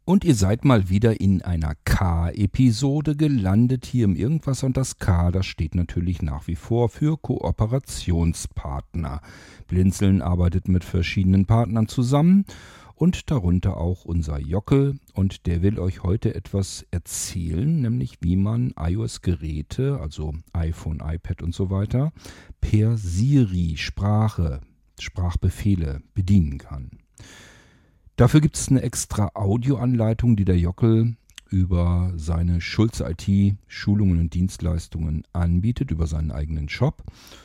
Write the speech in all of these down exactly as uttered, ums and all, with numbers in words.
Und ihr seid mal wieder in einer K-Episode gelandet hier im Irgendwas und das K, das steht natürlich nach wie vor für Kooperationspartner. Blinzeln arbeitet mit verschiedenen Partnern zusammen und darunter auch unser Jockel und der will euch heute etwas erzählen, nämlich wie man iOS-Geräte, also iPhone, iPad und so weiter, per Siri, Sprache, Sprachbefehle bedienen kann. Dafür gibt es eine extra Audioanleitung, die der Jockel über seine Schulze I T Schulungen und Dienstleistungen anbietet, über seinen eigenen Shop.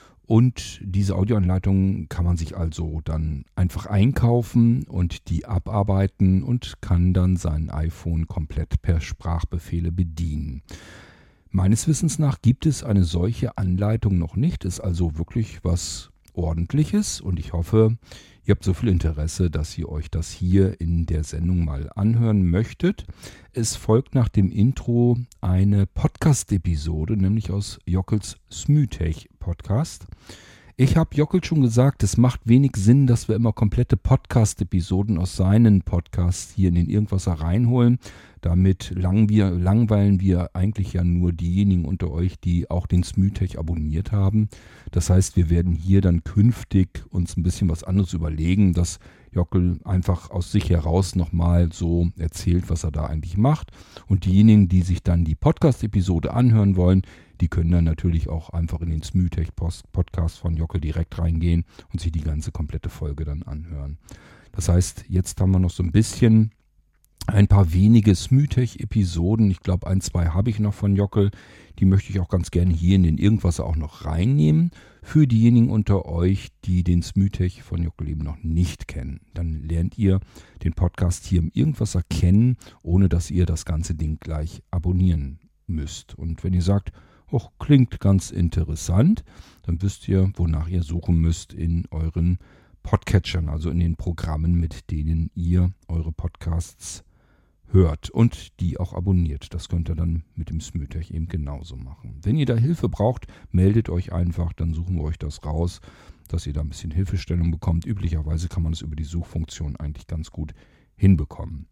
Und diese Audioanleitung kann man sich also dann einfach einkaufen und die abarbeiten und kann dann sein iPhone komplett per Sprachbefehle bedienen. Meines Wissens nach gibt es eine solche Anleitung noch nicht, ist also wirklich was Ordentliches und ich hoffe, ihr habt so viel Interesse, dass ihr euch das hier in der Sendung mal anhören möchtet. Es folgt nach dem Intro eine Podcast-Episode, nämlich aus Jockels Smütech-Podcast. Ich habe Jockel schon gesagt, es macht wenig Sinn, dass wir immer komplette Podcast-Episoden aus seinen Podcasts hier in den Irgendwas reinholen. Damit lang wir, langweilen wir eigentlich ja nur diejenigen unter euch, die auch den Smütech abonniert haben. Das heißt, wir werden hier dann künftig uns ein bisschen was anderes überlegen, dass Jockel einfach aus sich heraus nochmal so erzählt, was er da eigentlich macht. Und diejenigen, die sich dann die Podcast-Episode anhören wollen, die können dann natürlich auch einfach in den Smütech-Podcast von Jockel direkt reingehen und sich die ganze komplette Folge dann anhören. Das heißt, jetzt haben wir noch so ein bisschen ein paar wenige Smütech-Episoden. Ich glaube, ein, zwei habe ich noch von Jockel. Die möchte ich auch ganz gerne hier in den Irgendwas auch noch reinnehmen. Für diejenigen unter euch, die den Smütech von Jockel eben noch nicht kennen. Dann lernt ihr den Podcast hier im Irgendwas kennen, ohne dass ihr das ganze Ding gleich abonnieren müsst. Und wenn ihr sagt, oh, klingt ganz interessant, dann wisst ihr, wonach ihr suchen müsst in euren Podcatchern, also in den Programmen, mit denen ihr eure Podcasts hört und die auch abonniert. Das könnt ihr dann mit dem Smütech eben genauso machen. Wenn ihr da Hilfe braucht, meldet euch einfach, dann suchen wir euch das raus, dass ihr da ein bisschen Hilfestellung bekommt. Üblicherweise kann man es über die Suchfunktion eigentlich ganz gut hinbekommen.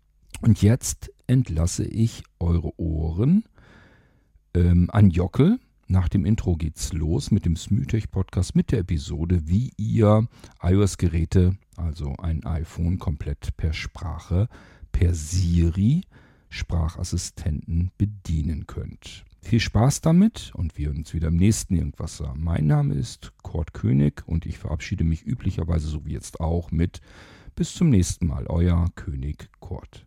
Und jetzt entlasse ich eure Ohren ähm, an Jockel. Nach dem Intro geht's los mit dem Smütech-Podcast, mit der Episode, wie ihr iOS-Geräte, also ein iPhone, komplett per Sprache, per Siri, Sprachassistenten bedienen könnt. Viel Spaß damit und wir uns wieder im nächsten Irgendwas sagen. Mein Name ist Kurt König und ich verabschiede mich üblicherweise, so wie jetzt auch, mit bis zum nächsten Mal. Euer König Kurt.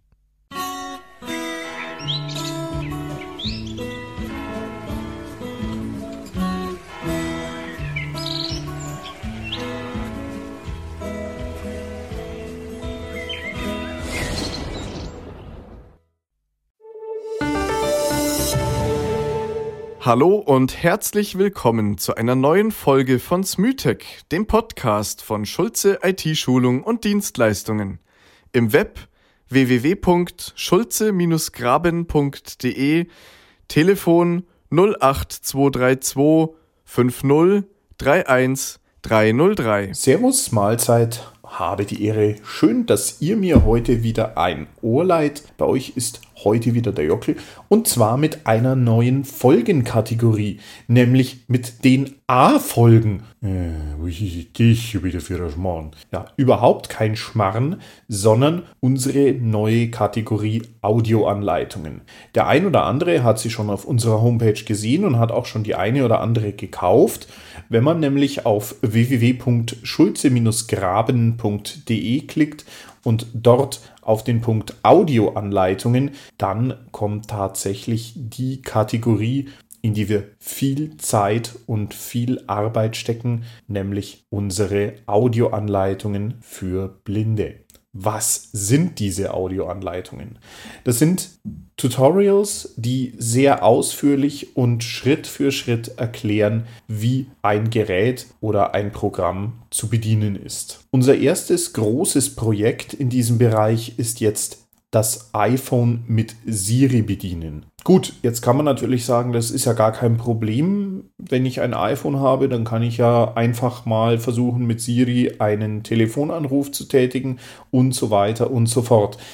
Hallo und herzlich willkommen zu einer neuen Folge von Smütech, dem Podcast von Schulze I T Schulung und Dienstleistungen. Im Web w w w punkt schulze graben punkt d e, Telefon null acht zwei drei zwei fünf null drei eins drei null drei. Servus, Mahlzeit, habe die Ehre. Schön, dass ihr mir heute wieder ein Ohr leiht. Bei euch ist heute wieder der Jockel und zwar mit einer neuen Folgenkategorie, nämlich mit den A-Folgen. Äh, was ist das wieder für ein Schmarrn? Ja, überhaupt kein Schmarrn, sondern unsere neue Kategorie Audioanleitungen. Der ein oder andere hat sie schon auf unserer Homepage gesehen und hat auch schon die eine oder andere gekauft. Wenn man nämlich auf w w w punkt schulze graben punkt d e klickt und dort auf den Punkt Audioanleitungen, dann kommt tatsächlich die Kategorie, in die wir viel Zeit und viel Arbeit stecken, nämlich unsere Audioanleitungen für Blinde. Was sind diese Audioanleitungen? Das sind Tutorials, die sehr ausführlich und Schritt für Schritt erklären, wie ein Gerät oder ein Programm zu bedienen ist. Unser erstes großes Projekt in diesem Bereich ist jetzt das iPhone mit Siri bedienen. Gut, jetzt kann man natürlich sagen, das ist ja gar kein Problem. Wenn ich ein iPhone habe, dann kann ich ja einfach mal versuchen, mit Siri einen Telefonanruf zu tätigen und so weiter und so fort.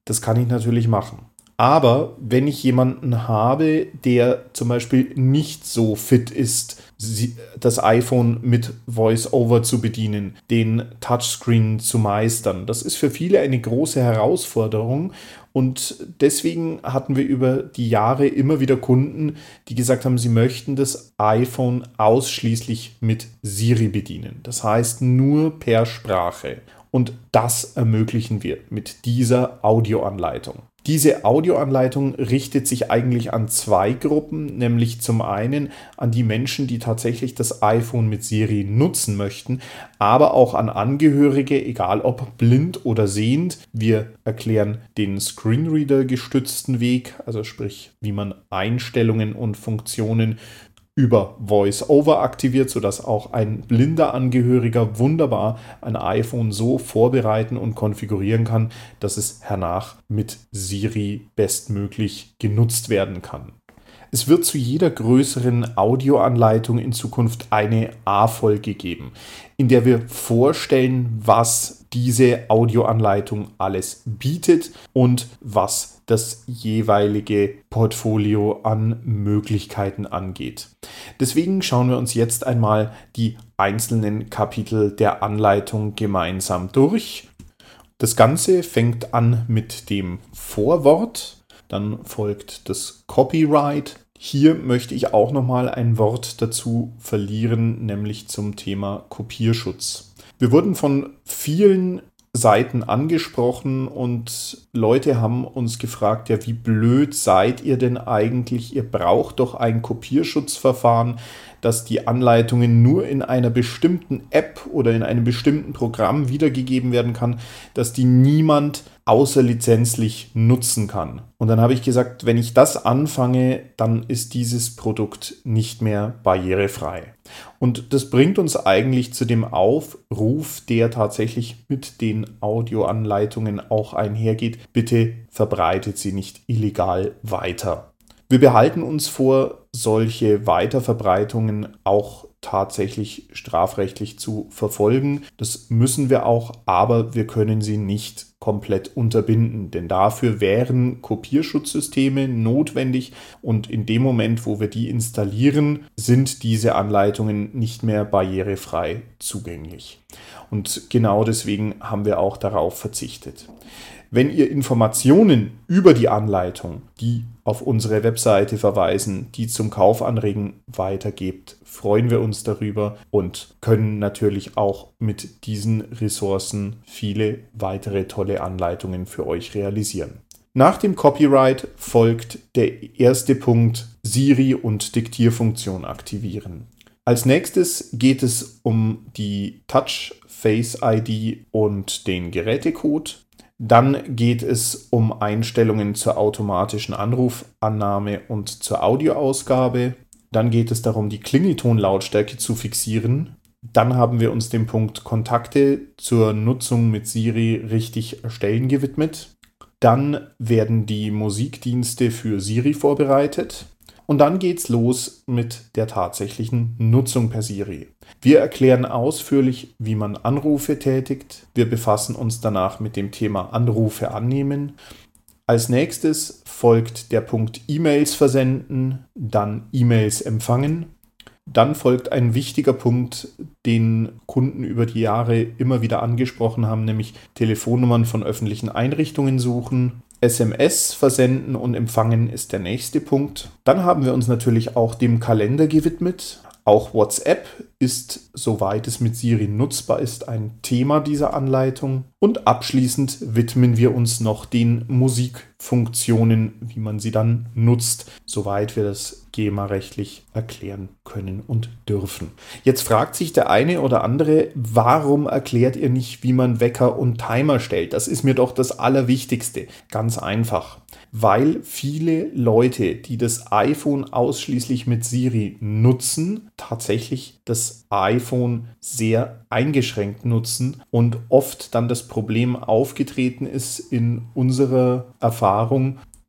Das kann ich natürlich machen. Aber wenn ich jemanden habe, der zum Beispiel nicht so fit ist, das iPhone mit Voice-over zu bedienen, den Touchscreen zu meistern, das ist für viele eine große Herausforderung. Und deswegen hatten wir über die Jahre immer wieder Kunden, die gesagt haben, sie möchten das iPhone ausschließlich mit Siri bedienen. Das heißt nur per Sprache. Und das ermöglichen wir mit dieser Audioanleitung. Diese Audioanleitung richtet sich eigentlich an zwei Gruppen, nämlich zum einen an die Menschen, die tatsächlich das iPhone mit Siri nutzen möchten, aber auch an Angehörige, egal ob blind oder sehend. Wir erklären den Screenreader-gestützten Weg, also sprich, wie man Einstellungen und Funktionen über Voice-over aktiviert, sodass auch ein blinder Angehöriger wunderbar ein iPhone so vorbereiten und konfigurieren kann, dass es hernach mit Siri bestmöglich genutzt werden kann. Es wird zu jeder größeren Audioanleitung in Zukunft eine A-Folge geben, in der wir vorstellen, was diese Audioanleitung alles bietet und was das jeweilige Portfolio an Möglichkeiten angeht. Deswegen schauen wir uns jetzt einmal die einzelnen Kapitel der Anleitung gemeinsam durch. Das Ganze fängt an mit dem Vorwort, dann folgt das Copyright. Hier möchte ich auch nochmal ein Wort dazu verlieren, nämlich zum Thema Kopierschutz. Wir wurden von vielen Seiten angesprochen und Leute haben uns gefragt, ja, wie blöd seid ihr denn eigentlich? Ihr braucht doch ein Kopierschutzverfahren, dass die Anleitungen nur in einer bestimmten App oder in einem bestimmten Programm wiedergegeben werden kann, dass die niemand außerlizenzlich nutzen kann. Und dann habe ich gesagt, wenn ich das anfange, dann ist dieses Produkt nicht mehr barrierefrei. Und das bringt uns eigentlich zu dem Aufruf, der tatsächlich mit den Audioanleitungen auch einhergeht. Bitte verbreitet sie nicht illegal weiter. Wir behalten uns vor, solche Weiterverbreitungen auch tatsächlich strafrechtlich zu verfolgen. Das müssen wir auch, aber wir können sie nicht komplett unterbinden, denn dafür wären Kopierschutzsysteme notwendig und in dem Moment, wo wir die installieren, sind diese Anleitungen nicht mehr barrierefrei zugänglich. Und genau deswegen haben wir auch darauf verzichtet. Wenn ihr Informationen über die Anleitung, die auf unsere Webseite verweisen, die zum Kauf anregen, weitergebt, freuen wir uns darüber und können natürlich auch mit diesen Ressourcen viele weitere tolle Anleitungen für euch realisieren. Nach dem Copyright folgt der erste Punkt: Siri und Diktierfunktion aktivieren. Als nächstes geht es um die Touch Face I D und den Gerätecode. Dann geht es um Einstellungen zur automatischen Anrufannahme und zur Audioausgabe. Dann geht es darum, die Klingeltonlautstärke zu fixieren. Dann haben wir uns dem Punkt Kontakte zur Nutzung mit Siri richtig erstellen gewidmet. Dann werden die Musikdienste für Siri vorbereitet. Und dann geht's los mit der tatsächlichen Nutzung per Siri. Wir erklären ausführlich, wie man Anrufe tätigt. Wir befassen uns danach mit dem Thema Anrufe annehmen. Als nächstes folgt der Punkt E-Mails versenden, dann E-Mails empfangen. Dann folgt ein wichtiger Punkt, den Kunden über die Jahre immer wieder angesprochen haben, nämlich Telefonnummern von öffentlichen Einrichtungen suchen. S M S versenden und empfangen ist der nächste Punkt. Dann haben wir uns natürlich auch dem Kalender gewidmet. Auch WhatsApp ist, soweit es mit Siri nutzbar ist, ein Thema dieser Anleitung. Und abschließend widmen wir uns noch den Musikfunktionen, wie man sie dann nutzt, soweit wir das G E M A-rechtlich erklären können und dürfen. Jetzt fragt sich der eine oder andere, warum erklärt ihr nicht, wie man Wecker und Timer stellt? Das ist mir doch das Allerwichtigste. Ganz einfach. Weil viele Leute, die das iPhone ausschließlich mit Siri nutzen, tatsächlich das iPhone sehr eingeschränkt nutzen und oft dann das Problem aufgetreten ist in unserer Erfahrung,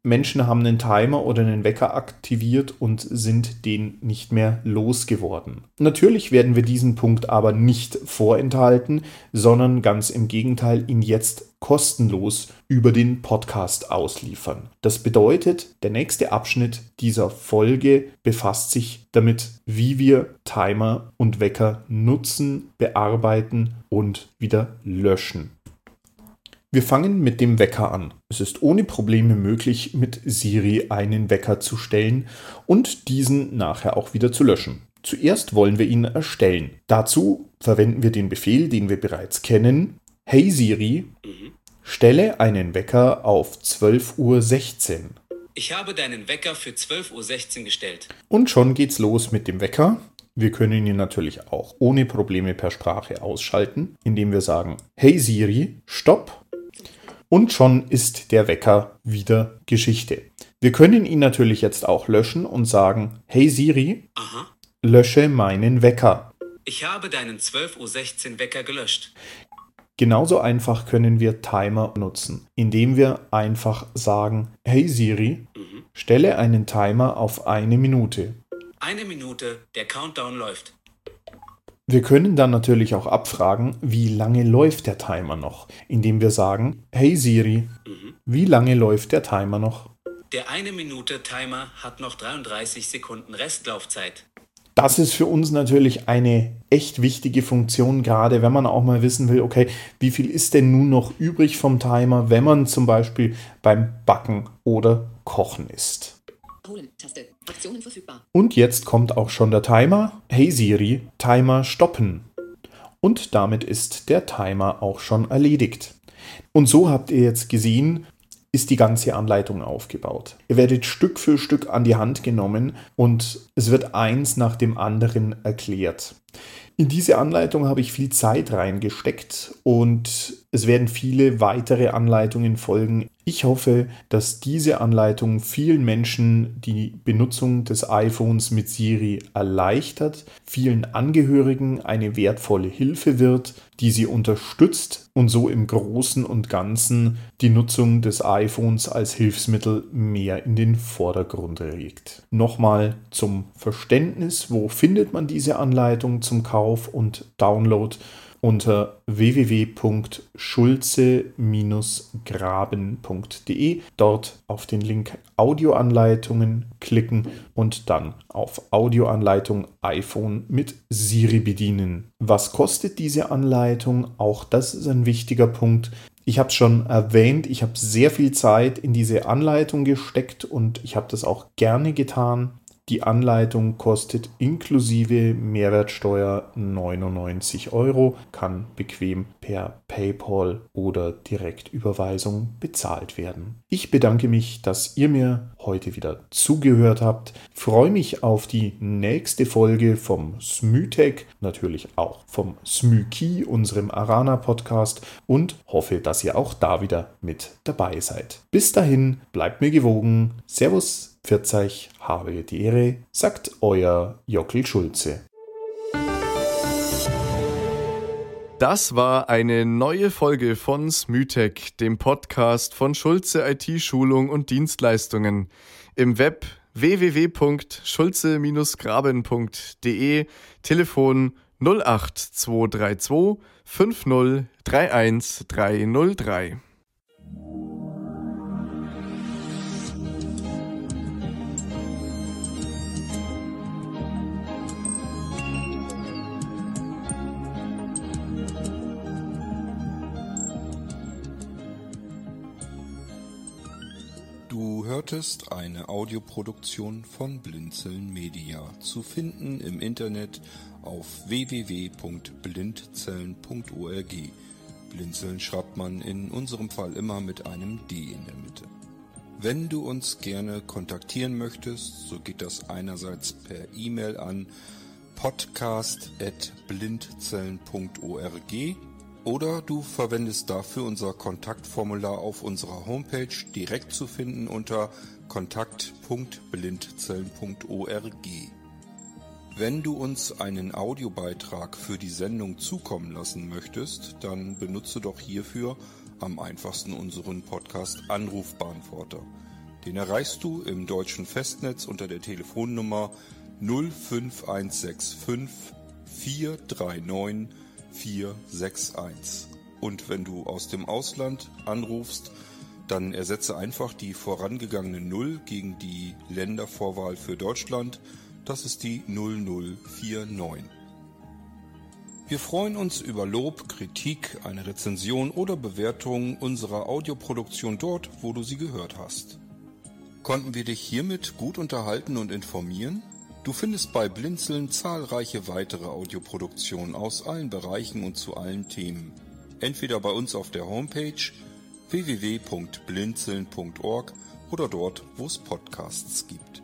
Menschen haben einen Timer oder einen Wecker aktiviert und sind den nicht mehr losgeworden. Natürlich werden wir diesen Punkt aber nicht vorenthalten, sondern ganz im Gegenteil ihn jetzt kostenlos über den Podcast ausliefern. Das bedeutet, der nächste Abschnitt dieser Folge befasst sich damit, wie wir Timer und Wecker nutzen, bearbeiten und wieder löschen. Wir fangen mit dem Wecker an. Es ist ohne Probleme möglich, mit Siri einen Wecker zu stellen und diesen nachher auch wieder zu löschen. Zuerst wollen wir ihn erstellen. Dazu verwenden wir den Befehl, den wir bereits kennen. Hey Siri, stelle einen Wecker auf zwölf Uhr sechzehn. Ich habe deinen Wecker für zwölf Uhr sechzehn gestellt. Und schon geht's los mit dem Wecker. Wir können ihn natürlich auch ohne Probleme per Sprache ausschalten, indem wir sagen, hey Siri, stopp. Und schon ist der Wecker wieder Geschichte. Wir können ihn natürlich jetzt auch löschen und sagen, hey Siri, Aha. lösche meinen Wecker. Ich habe deinen zwölf Uhr sechzehn Wecker gelöscht. Genauso einfach können wir Timer nutzen, indem wir einfach sagen, hey Siri, Mhm. stelle einen Timer auf eine Minute. Eine Minute, der Countdown läuft. Wir können dann natürlich auch abfragen, wie lange läuft der Timer noch, indem wir sagen, hey Siri, Mhm. wie lange läuft der Timer noch? Der eine Minute Timer hat noch dreiunddreißig Sekunden Restlaufzeit. Das ist für uns natürlich eine echt wichtige Funktion, gerade wenn man auch mal wissen will, okay, wie viel ist denn nun noch übrig vom Timer, wenn man zum Beispiel beim Backen oder Kochen ist. Holen, Taste, Aktionen verfügbar. Und jetzt kommt auch schon der Timer. Hey Siri, Timer stoppen. Und damit ist der Timer auch schon erledigt. Und so habt ihr jetzt gesehen, ist die ganze Anleitung aufgebaut. Ihr werdet Stück für Stück an die Hand genommen und es wird eins nach dem anderen erklärt. In diese Anleitung habe ich viel Zeit reingesteckt und es werden viele weitere Anleitungen folgen. Ich hoffe, dass diese Anleitung vielen Menschen die Benutzung des iPhones mit Siri erleichtert, vielen Angehörigen eine wertvolle Hilfe wird, die sie unterstützt und so im Großen und Ganzen die Nutzung des iPhones als Hilfsmittel mehr in den Vordergrund regt. Nochmal zum Verständnis, wo findet man diese Anleitung zum Kauf und Download? Unter w w w punkt schulze Bindestrich graben punkt d e. Dort auf den Link Audioanleitungen klicken und dann auf Audioanleitung iPhone mit Siri bedienen. Was kostet diese Anleitung? Auch das ist ein wichtiger Punkt. Ich habe es schon erwähnt, ich habe sehr viel Zeit in diese Anleitung gesteckt und ich habe das auch gerne getan. Die Anleitung kostet inklusive Mehrwertsteuer neunundneunzig Euro, kann bequem per PayPal oder Direktüberweisung bezahlt werden. Ich bedanke mich, dass ihr mir heute wieder zugehört habt. Freue mich auf die nächste Folge vom SmüTech, natürlich auch vom SmüKey, unserem Arana-Podcast und hoffe, dass ihr auch da wieder mit dabei seid. Bis dahin, bleibt mir gewogen. Servus. Pfiat euch, habe die Ehre, sagt euer Jockel Schulze. Das war eine neue Folge von SmüTech, dem Podcast von Schulze I T-Schulung und Dienstleistungen. Im Web w w w punkt schulze Bindestrich graben punkt d e, Telefon null acht zwei drei zwei fünf null drei eins drei null drei. Du hörtest eine Audioproduktion von Blinzeln Media, zu finden im Internet auf w w w punkt blindzellen punkt org. Blinzeln schreibt man in unserem Fall immer mit einem D in der Mitte. Wenn du uns gerne kontaktieren möchtest, so geht das einerseits per E-Mail an podcast at blindzellen punkt org oder du verwendest dafür unser Kontaktformular auf unserer Homepage, direkt zu finden unter kontakt punkt blindzellen punkt org. Wenn du uns einen Audiobeitrag für die Sendung zukommen lassen möchtest, dann benutze doch hierfür am einfachsten unseren Podcast Anrufbeantworter. Den erreichst du im deutschen Festnetz unter der Telefonnummer null fünf eins sechs fünf vier drei neun vier sechs eins. Und wenn du aus dem Ausland anrufst, dann ersetze einfach die vorangegangene Null gegen die Ländervorwahl für Deutschland. Das ist die null null vier neun. Wir freuen uns über Lob, Kritik, eine Rezension oder Bewertung unserer Audioproduktion dort, wo du sie gehört hast. Konnten wir dich hiermit gut unterhalten und informieren? Du findest bei Blinzeln zahlreiche weitere Audioproduktionen aus allen Bereichen und zu allen Themen. Entweder bei uns auf der Homepage w w w punkt blinzeln punkt org oder dort, wo es Podcasts gibt.